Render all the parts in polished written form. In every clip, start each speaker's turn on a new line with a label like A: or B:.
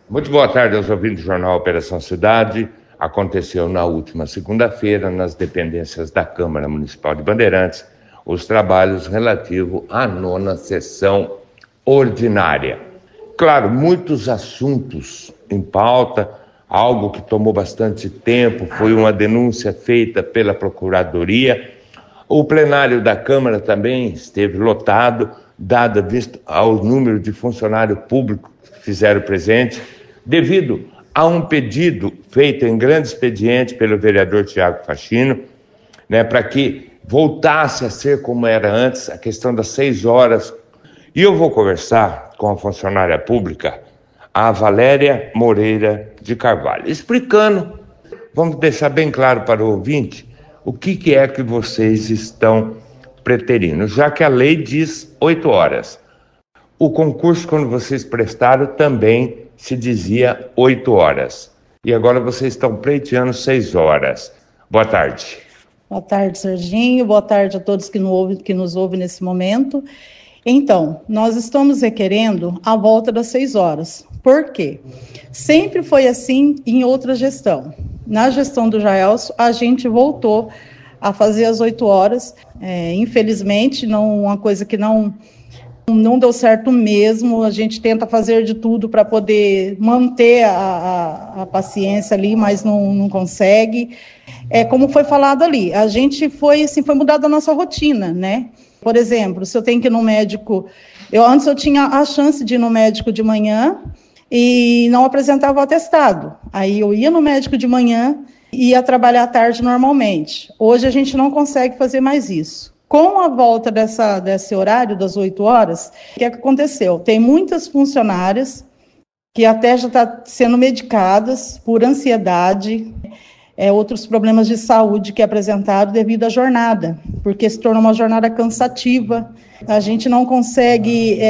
A: Muito boa tarde aos ouvintes do Jornal Operação Cidade. Aconteceu na última segunda-feira, nas dependências da Câmara Municipal de Bandeirantes, os trabalhos relativos à 9ª sessão ordinária. Claro, muitos assuntos em pauta, algo que tomou bastante tempo, foi uma denúncia feita pela Procuradoria. O plenário da Câmara também esteve lotado, dada vista ao número de funcionários públicos que fizeram presente, devido a um pedido feito em grande expediente pelo vereador Tiago Faxino, para que voltasse a ser como era antes, a questão das 6 horas. E eu vou conversar com a funcionária pública, a Valéria Moreira de Carvalho, explicando, vamos deixar bem claro para o ouvinte, o que é que vocês estão preterindo, já que a lei diz 8 horas. O concurso, quando vocês prestaram, também se dizia 8 horas. E agora vocês estão pleiteando 6 horas. Boa tarde.
B: Boa tarde, Serginho. Boa tarde a todos que nos ouvem nesse momento. Então, nós estamos requerendo a volta das 6 horas. Por quê? Sempre foi assim em outra gestão. Na gestão do Jaelso, a gente voltou a fazer as 8 horas. Infelizmente, uma coisa que não deu certo mesmo. A gente tenta fazer de tudo para poder manter a paciência ali, mas não consegue. Como foi falado ali, a gente foi mudada a nossa rotina, né? Por exemplo, se eu tenho que ir no médico, antes eu tinha a chance de ir no médico de manhã e não apresentava o atestado. Aí eu ia no médico de manhã e ia trabalhar à tarde normalmente. Hoje a gente não consegue fazer mais isso. Com a volta desse horário das 8 horas, o que aconteceu? Tem muitas funcionárias que até já estão sendo medicadas por ansiedade, outros problemas de saúde que é apresentado devido à jornada, porque se torna uma jornada cansativa. A gente não consegue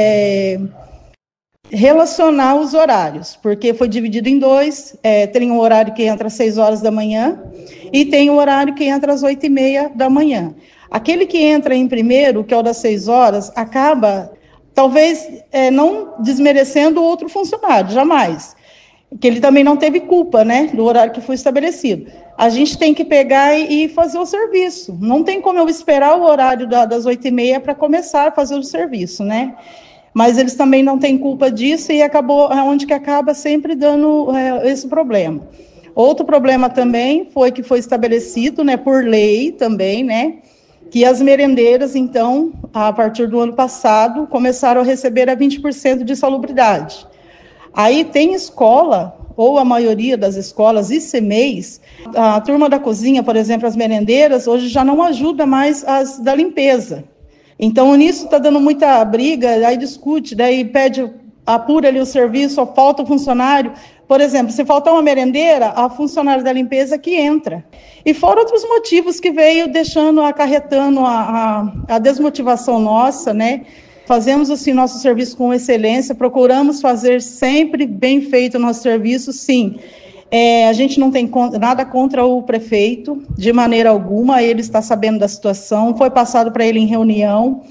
B: relacionar os horários, porque foi dividido em 2, tem um horário que entra às 6 horas da manhã e tem um horário que entra às 8h30 da manhã. Aquele que entra em primeiro, que é o das 6 horas, acaba, talvez, não desmerecendo o outro funcionário, jamais. Que ele também não teve culpa, do horário que foi estabelecido. A gente tem que pegar e fazer o serviço. Não tem como eu esperar o horário das 8h30 para começar a fazer o serviço, Mas eles também não têm culpa disso e onde que acaba sempre dando esse problema. Outro problema também foi que foi estabelecido, por lei também, que as merendeiras, então, a partir do ano passado, começaram a receber a 20% de salubridade. Aí tem escola, ou a maioria das escolas e CMEs, a turma da cozinha, por exemplo, as merendeiras, hoje já não ajuda mais as da limpeza. Então, nisso está dando muita briga, aí discute, daí apura ali o serviço, só falta o funcionário. Por exemplo, se faltar uma merendeira, a funcionária da limpeza que entra. E fora outros motivos que veio acarretando a desmotivação nossa, Fazemos, assim, nosso serviço com excelência, procuramos fazer sempre bem feito o nosso serviço, sim. A gente não tem nada contra o prefeito, de maneira alguma, ele está sabendo da situação, foi passado para ele em reunião,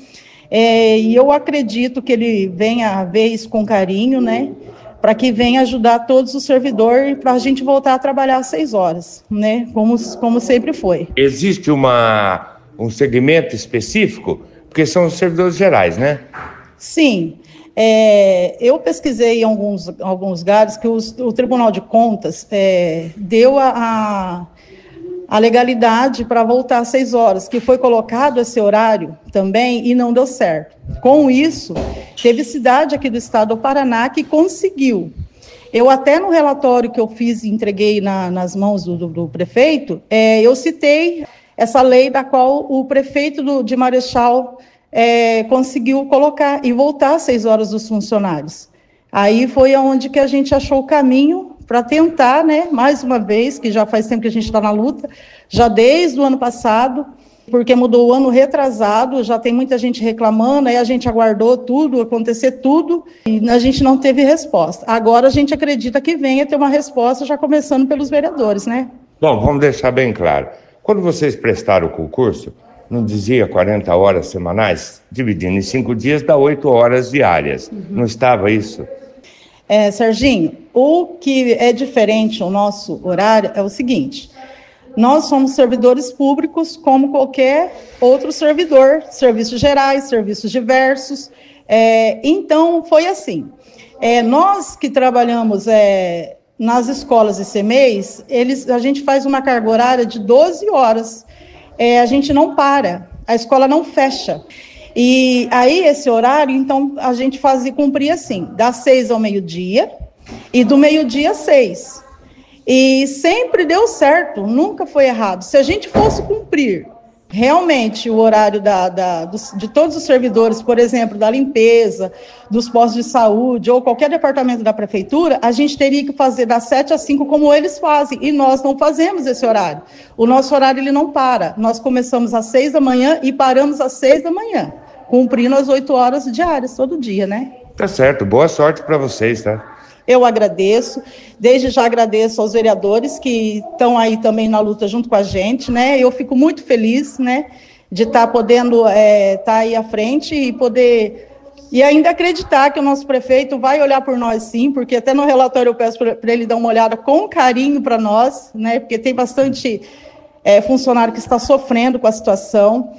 B: e eu acredito que ele venha ver isso com carinho, para que venha ajudar todos os servidores, para a gente voltar a trabalhar às 6 horas, como sempre foi.
A: Existe um segmento específico? Porque são os servidores gerais,
B: Sim. Eu pesquisei em alguns lugares que o Tribunal de Contas deu a legalidade para voltar às 6 horas, que foi colocado esse horário também e não deu certo. Com isso, teve cidade aqui do estado do Paraná que conseguiu. Eu até no relatório que eu fiz e entreguei nas mãos do prefeito, eu citei essa lei da qual o prefeito de Marechal conseguiu colocar e voltar às 6 horas dos funcionários. Aí foi onde que a gente achou o caminho para tentar, mais uma vez, que já faz tempo que a gente está na luta, já desde o ano passado, porque mudou o ano retrasado, já tem muita gente reclamando, aí a gente aguardou acontecer tudo, e a gente não teve resposta. Agora a gente acredita que venha ter uma resposta, já começando pelos vereadores,
A: Bom, vamos deixar bem claro. Quando vocês prestaram o concurso, não dizia 40 horas semanais? Dividindo em 5 dias, dá 8 horas diárias. Não estava isso?
B: Serginho, o que é diferente o nosso horário é o seguinte: nós somos servidores públicos como qualquer outro servidor, serviços gerais, serviços diversos. Então, foi assim. Nós que trabalhamos nas escolas e CMEs, a gente faz uma carga horária de 12 horas. A gente não para, a escola não fecha. E aí, esse horário, então, a gente cumprir assim, das 6 ao meio-dia e do meio-dia às 6. E sempre deu certo, nunca foi errado. Se a gente fosse cumprir realmente o horário de todos os servidores, por exemplo, da limpeza, dos postos de saúde ou qualquer departamento da prefeitura, a gente teria que fazer das 7 às 5 como eles fazem, e nós não fazemos esse horário. O nosso horário ele não para. Nós começamos às 6 da manhã e paramos às 6 da manhã, cumprindo as 8 horas diárias todo dia, né?
A: Tá certo, boa sorte para vocês, tá?
B: Eu agradeço, desde já agradeço aos vereadores que estão aí também na luta junto com a gente, né? Eu fico muito feliz, né, de estar podendo estar aí à frente e poder, e ainda acreditar que o nosso prefeito vai olhar por nós sim, porque até no relatório eu peço para ele dar uma olhada com carinho para nós, né? Porque tem bastante funcionário que está sofrendo com a situação.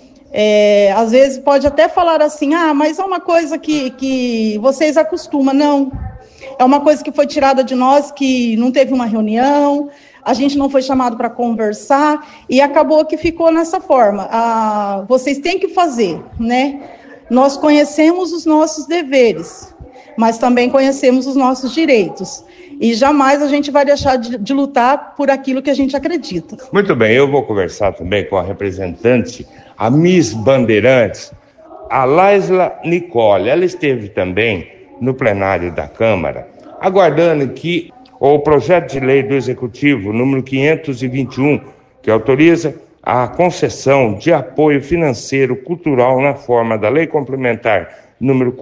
B: Às vezes pode até falar assim, mas é uma coisa que vocês acostumam. Não. É uma coisa que foi tirada de nós, que não teve uma reunião, a gente não foi chamado para conversar, e acabou que ficou nessa forma. Vocês têm que fazer, né? Nós conhecemos os nossos deveres, mas também conhecemos os nossos direitos. E jamais a gente vai deixar de lutar por aquilo que a gente acredita.
A: Muito bem, eu vou conversar também com a representante, a Miss Bandeirantes, a Laisla Nicole. Ela esteve também no plenário da Câmara, aguardando que o projeto de lei do Executivo, número 521, que autoriza a concessão de apoio financeiro cultural na forma da Lei Complementar número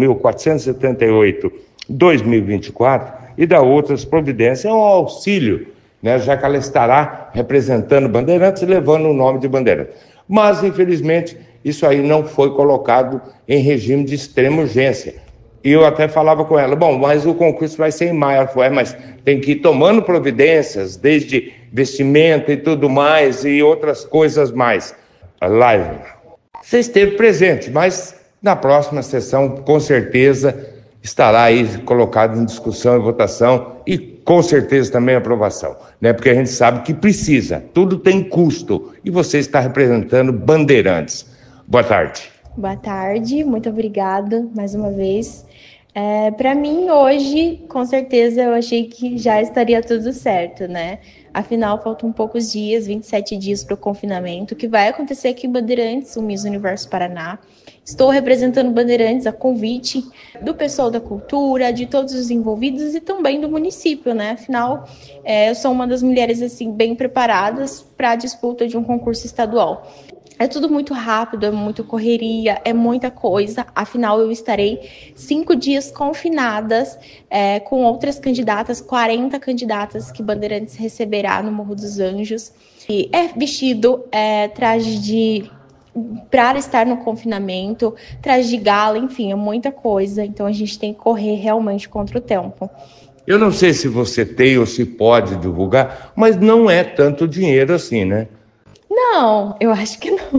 A: 4.478/2024 e da outras providências, é um auxílio, né, já que ela estará representando Bandeirantes e levando o nome de Bandeirantes. Mas, infelizmente, isso aí não foi colocado em regime de extrema urgência. E eu até falava com ela, mas o concurso vai ser em maio. Ela falou, mas tem que ir tomando providências, desde vestimenta e tudo mais, e outras coisas mais. Laisla, você esteve presente, mas na próxima sessão, com certeza, estará aí colocado em discussão e votação, e com certeza também aprovação, né? Porque a gente sabe que precisa, tudo tem custo, e você está representando Bandeirantes. Boa tarde.
C: Boa tarde, muito obrigada mais uma vez. Para mim, hoje, com certeza, eu achei que já estaria tudo certo, né? Afinal, faltam poucos dias, 27 dias para o confinamento, que vai acontecer aqui em Bandeirantes, o Miss Universo Paraná. Estou representando Bandeirantes a convite do pessoal da cultura, de todos os envolvidos e também do município, né? Afinal, eu sou uma das mulheres, assim, bem preparadas para a disputa de um concurso estadual. É tudo muito rápido, é muita correria, é muita coisa. Afinal, eu estarei 5 dias confinadas com outras candidatas, 40 candidatas que Bandeirantes receberá no Morro dos Anjos. E vestido, traje para estar no confinamento, traje de gala, enfim, é muita coisa. Então, a gente tem que correr realmente contra o tempo.
A: Eu não sei se você tem ou se pode divulgar, mas não é tanto dinheiro assim, né?
C: Não, eu acho que não.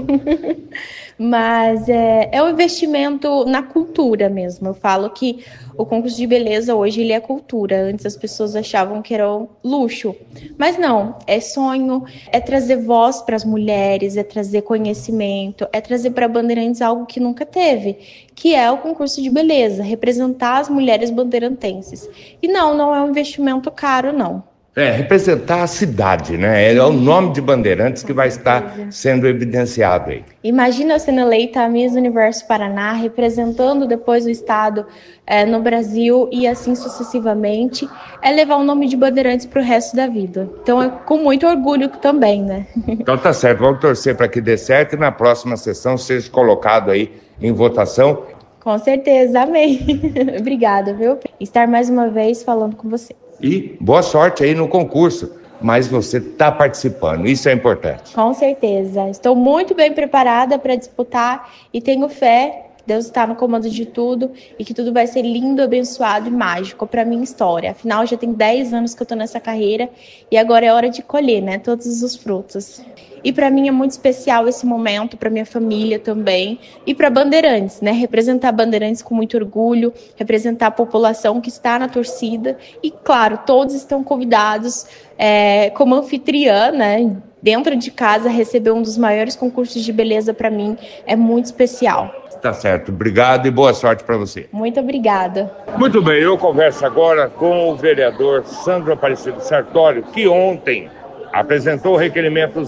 C: Mas é um investimento na cultura mesmo. Eu falo que o concurso de beleza hoje ele é cultura. Antes as pessoas achavam que era um luxo. Mas não, é sonho, é trazer voz para as mulheres, é trazer conhecimento, é trazer para Bandeirantes algo que nunca teve, que é o concurso de beleza, representar as mulheres bandeirantenses. E não é um investimento caro, não.
A: Representar a cidade, né? É o nome de Bandeirantes que vai estar sendo evidenciado aí.
C: Imagina eu sendo eleita a Miss Universo Paraná, representando depois o estado no Brasil e assim sucessivamente, levar o nome de Bandeirantes para o resto da vida. Então é com muito orgulho também, né?
A: Então tá certo, vamos torcer para que dê certo e na próxima sessão seja colocado aí em votação.
C: Com certeza, amém. Obrigada, viu? Estar mais uma vez falando com você.
A: E boa sorte aí no concurso, mas você está participando, isso é importante.
C: Com certeza, estou muito bem preparada para disputar e tenho fé Deus está no comando de tudo e que tudo vai ser lindo, abençoado e mágico para minha história. Afinal, já tem 10 anos que eu estou nessa carreira e agora é hora de colher, né, todos os frutos. E para mim é muito especial esse momento, para minha família também e para Bandeirantes, né, representar Bandeirantes com muito orgulho, representar a população que está na torcida e, claro, todos estão convidados como anfitriã, né, dentro de casa, receber um dos maiores concursos de beleza para mim é muito especial.
A: Tá certo, obrigado e boa sorte para você.
C: Muito obrigada.
A: Muito bem, eu converso agora com o vereador Sandro Aparecido Sartório, que ontem apresentou o requerimento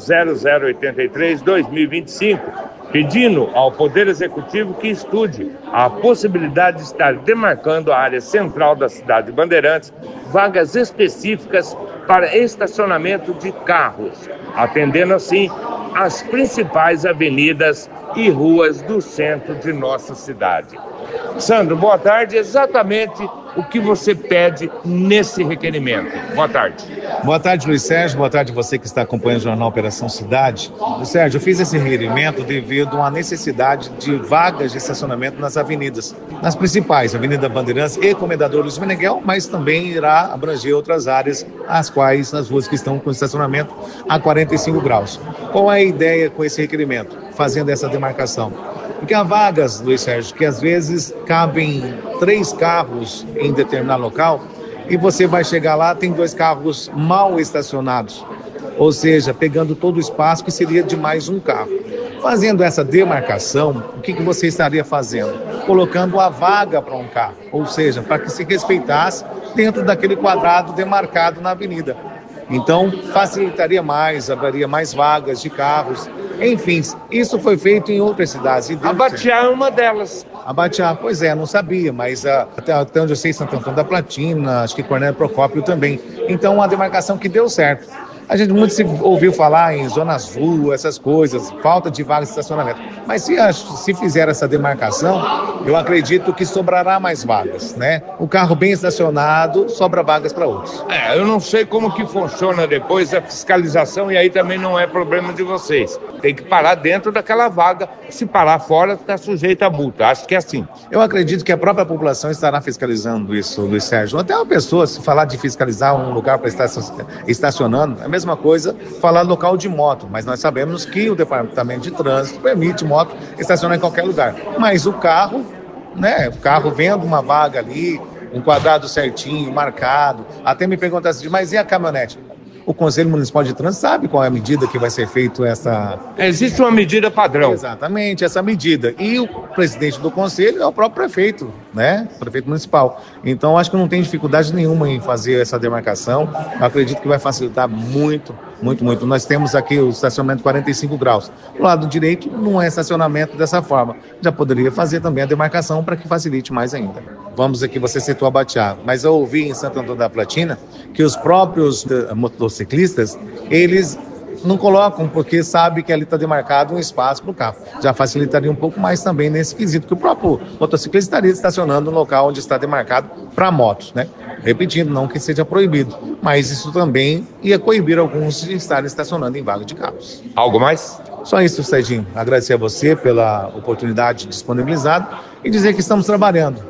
A: 0083-2025, pedindo ao Poder Executivo que estude a possibilidade de estar demarcando a área central da cidade de Bandeirantes, vagas específicas para estacionamento de carros, atendendo assim as principais avenidas e ruas do centro de nossa cidade. Sandro, boa tarde. Exatamente o que você pede nesse requerimento. Boa tarde.
D: Boa tarde, Luiz Sérgio. Boa tarde você que está acompanhando o Jornal Operação Cidade. Luiz Sérgio, eu fiz esse requerimento devido a uma necessidade de vagas de estacionamento nas avenidas, nas principais, Avenida Bandeirantes e Comendador Luiz Meneghel, mas também irá abranger outras áreas, as ruas que estão com estacionamento a 45 graus. Qual é a ideia com esse requerimento? Fazendo essa demarcação. Porque há vagas, Luiz Sérgio, que às vezes cabem 3 carros em determinado local e você vai chegar lá, tem 2 carros mal estacionados, ou seja, pegando todo o espaço que seria de mais um carro. Fazendo essa demarcação, o que você estaria fazendo? Colocando a vaga para um carro, ou seja, para que se respeitasse dentro daquele quadrado demarcado na avenida. Então, facilitaria mais, haveria mais vagas de carros. Enfim, isso foi feito em outras cidades.
A: Abatiá é uma delas.
D: Abatiá, pois é, não sabia, mas até onde eu sei, Santo Antônio da Platina, acho que Cornélio Procópio também. Então, uma demarcação que deu certo. A gente muito se ouviu falar em zona azul, essas coisas, falta de vagas de estacionamento. Mas se fizer essa demarcação, eu acredito que sobrará mais vagas, né? O carro bem estacionado, sobra vagas para outros.
A: Eu não sei como que funciona depois a fiscalização e aí também não é problema de vocês. Tem que parar dentro daquela vaga. Se parar fora, está sujeito a multa. Acho que é assim.
D: Eu acredito que a própria população estará fiscalizando isso, Luiz Sérgio. Até uma pessoa, se falar de fiscalizar um lugar para estar estacionando, é a mesma coisa falar local de moto. Mas nós sabemos que o Departamento de Trânsito permite moto estacionar em qualquer lugar. Mas o carro, né? O carro vendo uma vaga ali, um quadrado certinho, marcado. Até me perguntaram assim, mas e a caminhonete? O Conselho Municipal de Trânsito sabe qual é a medida que vai ser feita essa...
A: Existe uma medida padrão.
D: Exatamente, essa medida. E o presidente do Conselho é o próprio prefeito, né? O prefeito municipal. Então, acho que não tem dificuldade nenhuma em fazer essa demarcação. Eu acredito que vai facilitar muito, muito, muito. Nós temos aqui o estacionamento 45 graus. Do lado direito, não é estacionamento dessa forma. Já poderia fazer também a demarcação para que facilite mais ainda. Vamos aqui, você citou Abatiá, mas eu ouvi em Santo Antônio da Platina que os próprios motociclistas, eles não colocam porque sabe que ali está demarcado um espaço para o carro. Já facilitaria um pouco mais também nesse quesito, que o próprio motociclista estaria estacionando no local onde está demarcado para motos, né? Repetindo, não que seja proibido, mas isso também ia coibir alguns de estarem estacionando em vaga de carros.
A: Algo mais?
D: Só isso, Serginho. Agradecer a você pela oportunidade disponibilizada e dizer que estamos trabalhando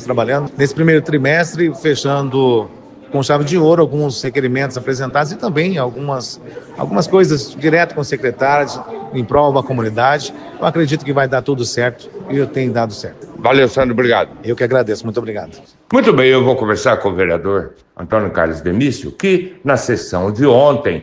D: nesse primeiro trimestre, fechando com chave de ouro alguns requerimentos apresentados e também algumas coisas direto com os secretários em prol da comunidade. Eu acredito que vai dar tudo certo e eu tenho dado certo.
A: Valeu, Sandro, obrigado.
D: Eu que agradeço, muito obrigado.
A: Muito bem, eu vou conversar com o vereador Antônio Carlos Demício, que na sessão de ontem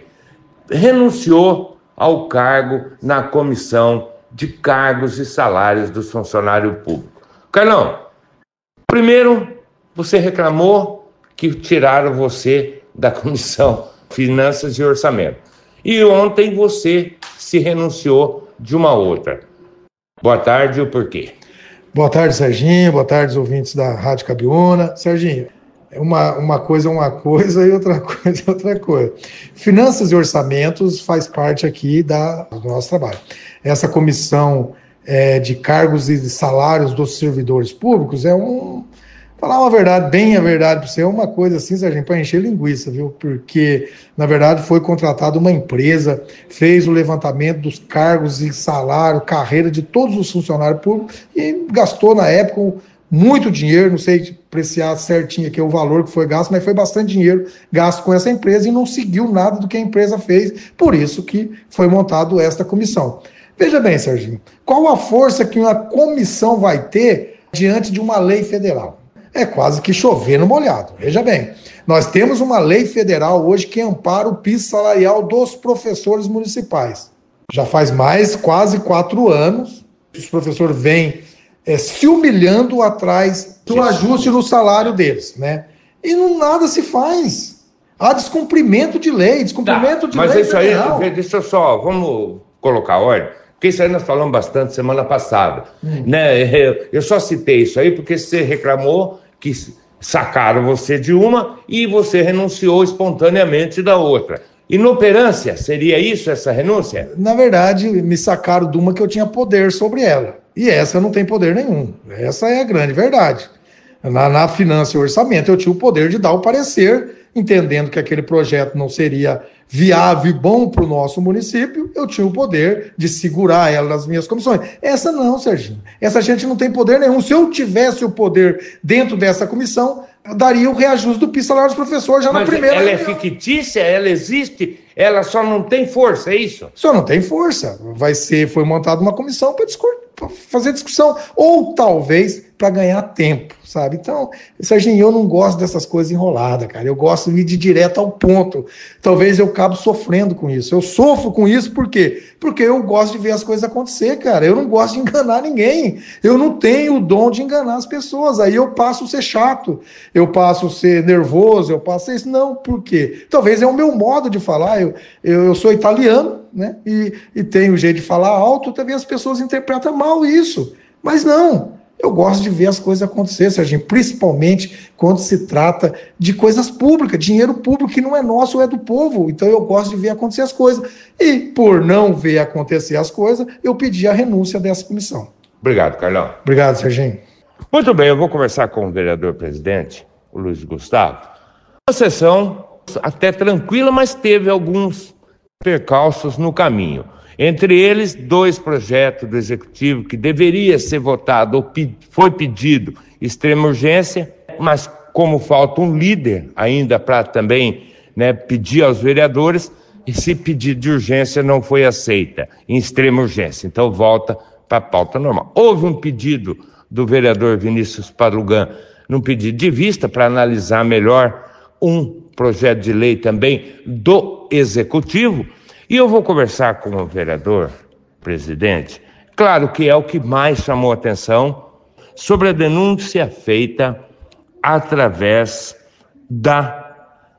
A: renunciou ao cargo na Comissão de Cargos e Salários do Funcionário Público. Carlão, primeiro você reclamou que tiraram você da Comissão Finanças e Orçamento. E ontem você se renunciou de uma outra. Boa tarde, o porquê?
E: Boa tarde, Serginho. Boa tarde, ouvintes da Rádio Cabiúna. Serginho, uma coisa é uma coisa e outra coisa é outra coisa. Finanças e orçamentos faz parte aqui do nosso trabalho. Essa comissão de cargos e salários dos servidores públicos é Falar uma verdade, bem a verdade para você, é uma coisa assim, Serginho, para encher linguiça, viu? Porque, na verdade, foi contratada uma empresa, fez o levantamento dos cargos e salário, carreira de todos os funcionários públicos e gastou, na época, muito dinheiro, não sei apreciar certinho aqui o valor que foi gasto, mas foi bastante dinheiro gasto com essa empresa e não seguiu nada do que a empresa fez, por isso que foi montado esta comissão. Veja bem, Serginho, qual a força que uma comissão vai ter diante de uma lei federal? É quase que chover no molhado. Veja bem, nós temos uma lei federal hoje que ampara o piso salarial dos professores municipais. Já faz quase 4 anos, os professores vêm se humilhando atrás do ajuste no salário deles, né? E nada se faz. Há descumprimento de lei,
A: Mas
E: lei
A: isso aí,
E: federal.
A: deixa eu só, vamos colocar ordem, porque isso aí nós falamos bastante semana passada. Né? Eu só citei isso aí porque você reclamou que sacaram você de uma e você renunciou espontaneamente da outra. Inoperância, seria isso, essa renúncia?
E: Na verdade, me sacaram de uma que eu tinha poder sobre ela. E essa eu não tenho poder nenhum. Essa é a grande verdade. Na finança e orçamento, eu tinha o poder de dar o parecer, entendendo que aquele projeto não seria viável e bom para o nosso município, eu tinha o poder de segurar ela nas minhas comissões. Essa não, Serginho. Essa gente não tem poder nenhum. Se eu tivesse o poder dentro dessa comissão, eu daria o reajuste do piso salário dos professores já na primeira
A: ela
E: reunião.
A: é fictícia, ela existe, ela só não tem força, é isso?
E: Só não tem força. Foi montada uma comissão para fazer discussão. Ou talvez para ganhar tempo, sabe? Então, Serginho, eu não gosto dessas coisas enroladas, cara. Eu gosto de ir de direto ao ponto. Talvez eu acabe sofrendo com isso. Eu sofro com isso por quê? Porque eu gosto de ver as coisas acontecer, cara. Eu não gosto de enganar ninguém. Eu não tenho o dom de enganar as pessoas. Aí eu passo a ser chato, eu passo a ser nervoso, eu passo a ser isso. Não, por quê? Talvez é o meu modo de falar. Eu sou italiano, né? E tenho o jeito de falar alto, também as pessoas interpretam mal isso. Mas não. Eu gosto de ver as coisas acontecer, Serginho, principalmente quando se trata de coisas públicas, dinheiro público que não é nosso, é do povo. Então eu gosto de ver acontecer as coisas. E por não ver acontecer as coisas, eu pedi a renúncia dessa comissão.
A: Obrigado, Carlão.
E: Obrigado, Serginho.
A: Muito bem, eu vou conversar com o vereador-presidente, o Luiz Gustavo. Uma sessão até tranquila, mas teve alguns percalços no caminho. Entre eles, 2 projetos do Executivo que deveria ser votado, ou foi pedido extrema urgência, mas como falta um líder ainda para também, né, pedir aos vereadores, esse pedido de urgência não foi aceita, em extrema urgência, então volta para a pauta normal. Houve um pedido do vereador Vinícius Padugan, num pedido de vista para analisar melhor um projeto de lei também do Executivo. E eu vou conversar com o vereador, presidente, claro que é o que mais chamou a atenção, sobre a denúncia feita através da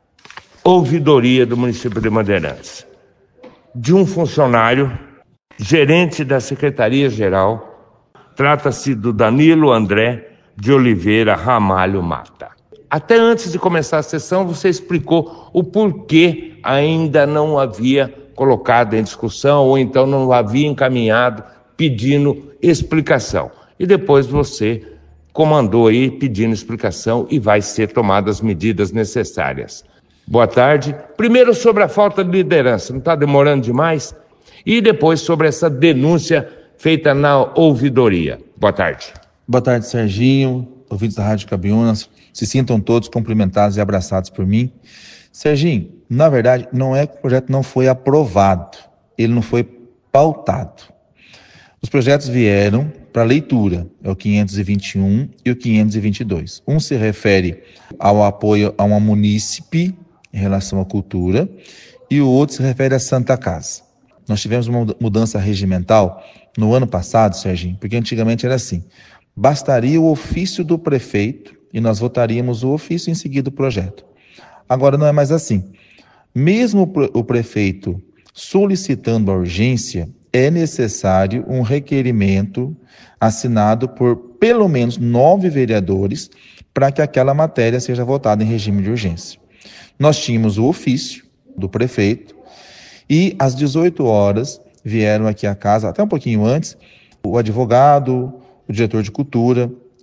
A: ouvidoria do município de Bandeirantes, de um funcionário, gerente da Secretaria-Geral, trata-se do Danilo André de Oliveira Ramalho Mata. Até antes de começar a sessão, você explicou o porquê ainda não havia colocado em discussão, ou então não havia encaminhado pedindo explicação. E depois você comandou aí pedindo explicação e vai ser tomadas as medidas necessárias. Boa tarde. Primeiro sobre a falta de liderança, não está demorando demais? E depois sobre essa denúncia feita na ouvidoria. Boa tarde.
F: Boa tarde, Serginho, ouvintes da Rádio Cabiúna. Se sintam todos cumprimentados e abraçados por mim. Serginho, na verdade, não é que o projeto não foi aprovado, ele não foi pautado. Os projetos vieram para leitura, é o 521 e o 522. Um se refere ao apoio a uma munícipe em relação à cultura e o outro se refere à Santa Casa. Nós tivemos uma mudança regimental no ano passado, Serginho, porque antigamente era assim, bastaria o ofício do prefeito e nós votaríamos o ofício em seguida o projeto. Agora não é mais assim. Mesmo o prefeito solicitando a urgência, é necessário um requerimento assinado por pelo menos 9 vereadores para que aquela matéria seja votada em regime de urgência. Nós tínhamos o ofício do prefeito e às 18 horas vieram aqui à casa, até um pouquinho antes, o advogado, o diretor de cultura,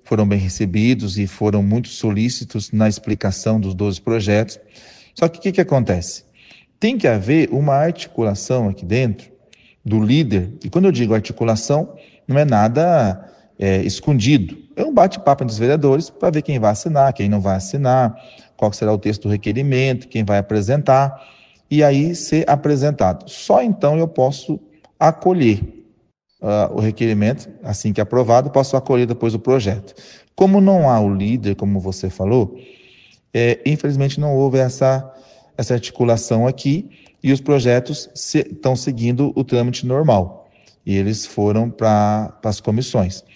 F: foram bem recebidos e foram muito solícitos na explicação dos 12 projetos. Só que o que acontece? Tem que haver uma articulação aqui dentro do líder, e quando eu digo articulação, não é nada escondido. É um bate-papo entre os vereadores para ver quem vai assinar, quem não vai assinar, qual será o texto do requerimento, quem vai apresentar, e aí ser apresentado. Só então eu posso acolher o requerimento, assim que aprovado, posso acolher depois o projeto. Como não há o líder, como você falou, infelizmente não houve essa articulação aqui, e os projetos estão seguindo o trâmite normal, e eles foram para as comissões.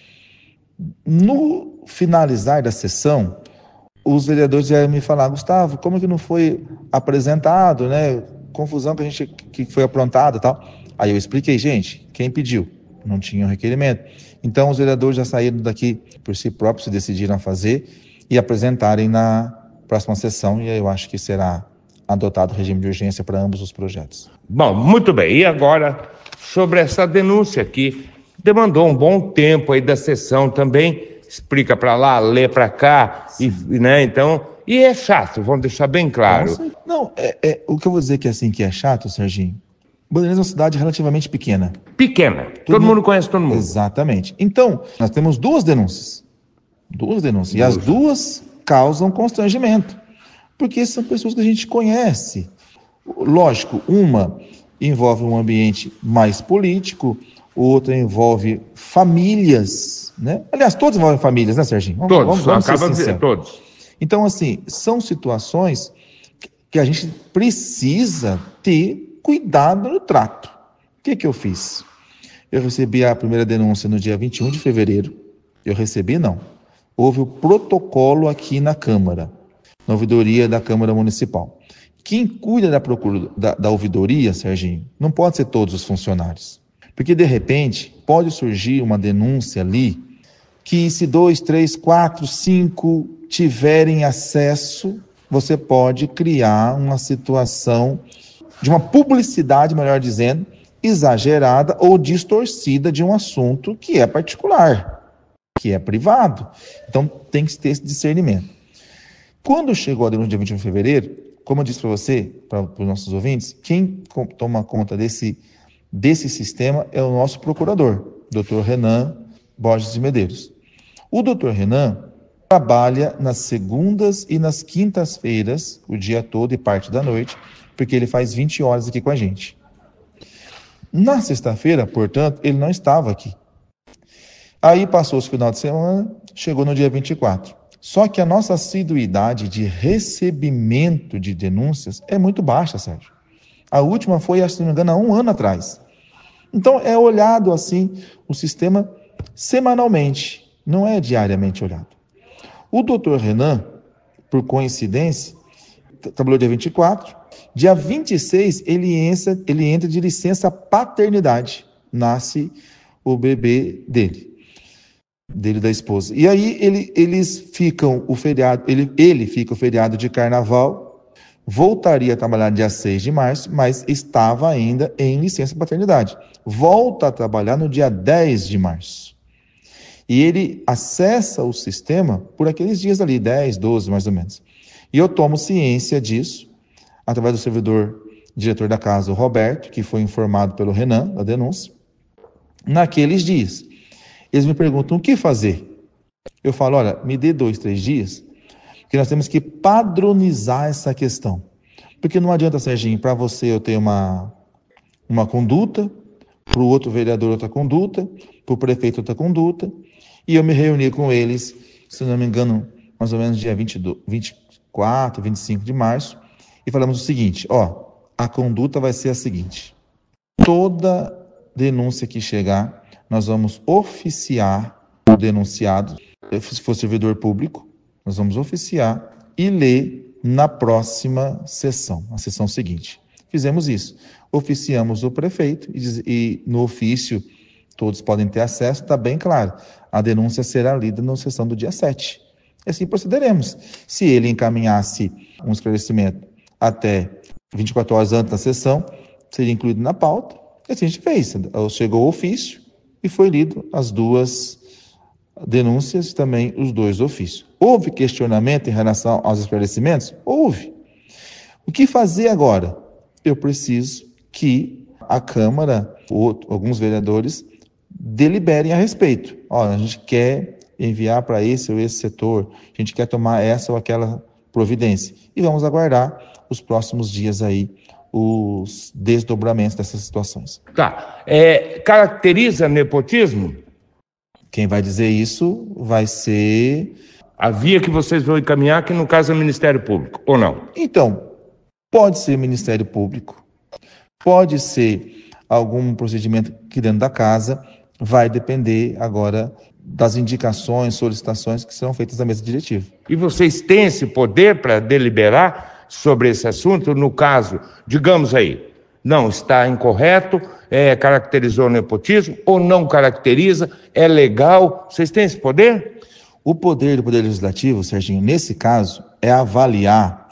F: No finalizar da sessão, os vereadores vieram me falar: Gustavo, como que não foi apresentado, né? Confusão que foi aprontada e tal. Aí eu expliquei: gente, quem pediu? Não tinha um requerimento. Então os vereadores já saíram daqui por si próprios, se decidiram a fazer e apresentarem na próxima sessão, e aí eu acho que será adotado o regime de urgência para ambos os projetos.
A: Bom, muito bem. E agora, sobre essa denúncia que demandou um bom tempo aí da sessão também, explica para lá, lê para cá, né? Então, e é chato, vamos deixar bem claro.
F: Não, o que eu vou dizer que é chato, Serginho, Bandeirantes é uma cidade relativamente pequena.
A: Pequena, todo mundo conhece todo mundo.
F: Exatamente. Então, nós temos duas denúncias, e as duas causam constrangimento, porque são pessoas que a gente conhece. Lógico, uma envolve um ambiente mais político, outra envolve famílias, né? Aliás, todos envolvem famílias, né, Serginho?
A: Vamos acaba de todos.
F: Então, assim, são situações que a gente precisa ter cuidado no trato. O que eu fiz? Eu recebi a primeira denúncia no dia 21 de fevereiro. Houve o protocolo aqui na Câmara, na ouvidoria da Câmara Municipal. Quem cuida da procura da ouvidoria, Serginho, não pode ser todos os funcionários. Porque, de repente, pode surgir uma denúncia ali que, se 2, 3, 4, 5 tiverem acesso, você pode criar uma situação de uma publicidade, melhor dizendo, exagerada ou distorcida de um assunto que é particular, que é privado. Então, tem que ter esse discernimento. Quando chegou a denúncia dia 21 de fevereiro, como eu disse para você, para os nossos ouvintes, quem toma conta desse sistema é o nosso procurador, Dr. Renan Borges de Medeiros. O Dr. Renan trabalha nas segundas e nas quintas-feiras, o dia todo e parte da noite, porque ele faz 20 horas aqui com a gente. Na sexta-feira, portanto, ele não estava aqui. Aí passou-se o final de semana, chegou no dia 24. Só que a nossa assiduidade de recebimento de denúncias é muito baixa, Sérgio. A última foi, se não me engano, há 1 ano atrás. Então, é olhado assim o sistema semanalmente, não é diariamente olhado. O doutor Renan, por coincidência, trabalhou dia 24, dia 26 ele entra de licença paternidade, nasce o bebê dele da esposa. E aí eles ficam o feriado, ele fica o feriado de carnaval, voltaria a trabalhar dia 6 de março, mas estava ainda em licença paternidade. Volta a trabalhar no dia 10 de março. E ele acessa o sistema por aqueles dias ali, 10, 12 mais ou menos. E eu tomo ciência disso, através do servidor, diretor da casa, o Roberto, que foi informado pelo Renan, da denúncia, naqueles dias. Eles me perguntam o que fazer. Eu falo, olha, me dê 2, 3 dias, porque nós temos que padronizar essa questão. Porque não adianta, Serginho, para você eu ter uma conduta, para o outro vereador outra conduta, para o prefeito outra conduta, e eu me reuni com eles, se não me engano, mais ou menos dia 24, 25 de março, e falamos o seguinte, a conduta vai ser a seguinte: toda denúncia que chegar, nós vamos oficiar o denunciado, se for servidor público, nós vamos oficiar e ler na próxima sessão, a sessão seguinte. Fizemos isso. Oficiamos o prefeito e no ofício todos podem ter acesso, está bem claro. A denúncia será lida na sessão do dia 7. E assim procederemos. Se ele encaminhasse um esclarecimento até 24 horas antes da sessão, seria incluído na pauta. E assim a gente fez. Chegou o ofício e foi lido as duas denúncias, também os 2 ofícios. Houve questionamento em relação aos esclarecimentos? Houve. O que fazer agora? Eu preciso que a Câmara, ou alguns vereadores, deliberem a respeito. Olha, a gente quer enviar para esse ou esse setor, a gente quer tomar essa ou aquela providência. E vamos aguardar os próximos dias aí, os desdobramentos dessas situações.
A: Tá. Caracteriza nepotismo?
F: Quem vai dizer isso vai ser...
A: A via que vocês vão encaminhar, que no caso é o Ministério Público, ou não?
F: Então, pode ser Ministério Público, pode ser algum procedimento aqui dentro da casa, vai depender agora das indicações, solicitações que serão feitas da mesa diretiva.
A: E vocês têm esse poder para deliberar sobre esse assunto? No caso, digamos aí, não, está incorreto, caracterizou o nepotismo, ou não caracteriza, é legal, vocês têm esse poder?
F: O poder do Poder Legislativo, Serginho, nesse caso, é avaliar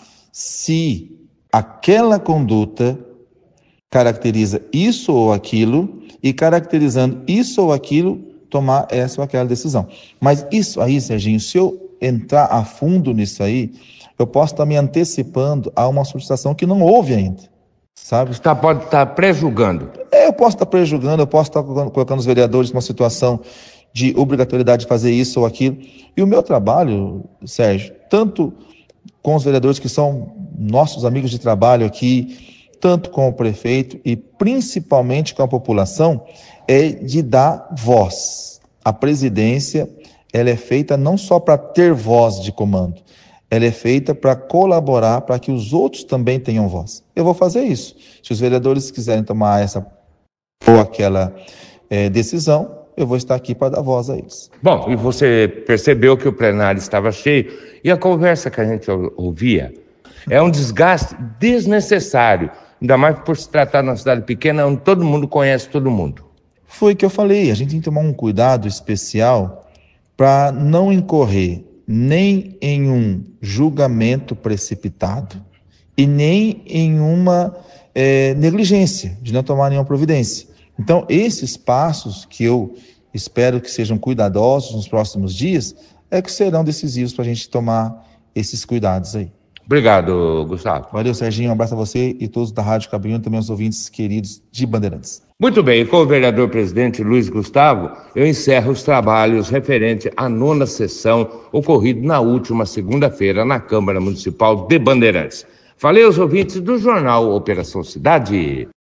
F: se aquela conduta caracteriza isso ou aquilo, e caracterizando isso ou aquilo, tomar essa ou aquela decisão. Mas isso aí, Serginho, se eu entrar a fundo nisso aí, eu posso estar me antecipando a uma solicitação que não houve ainda, sabe?
A: Você pode estar pré-julgando.
F: Eu posso estar pré-julgando, eu posso estar colocando os vereadores numa situação de obrigatoriedade de fazer isso ou aquilo. E o meu trabalho, Sérgio, tanto com os vereadores que são nossos amigos de trabalho aqui, tanto com o prefeito e principalmente com a população, é de dar voz. A presidência, ela é feita não só para ter voz de comando, ela é feita para colaborar, para que os outros também tenham voz. Eu vou fazer isso. Se os vereadores quiserem tomar essa ou aquela decisão, eu vou estar aqui para dar voz a eles.
A: Bom, e você percebeu que o plenário estava cheio, e a conversa que a gente ouvia é um desgaste desnecessário, ainda mais por se tratar de uma cidade pequena, onde todo mundo conhece todo mundo.
F: Foi o que eu falei, a gente tem que tomar um cuidado especial para não incorrer nem em um julgamento precipitado e nem em uma negligência de não tomar nenhuma providência. Então, esses passos que eu espero que sejam cuidadosos nos próximos dias, é que serão decisivos para a gente tomar esses cuidados aí.
A: Obrigado, Gustavo.
F: Valeu, Serginho. Um abraço a você e todos da Rádio Cabiúna, também aos ouvintes queridos de Bandeirantes.
A: Muito bem, com o vereador-presidente Luiz Gustavo, eu encerro os trabalhos referente à 9ª sessão ocorrida na última segunda-feira na Câmara Municipal de Bandeirantes. Falei aos ouvintes do jornal Operação Cidade.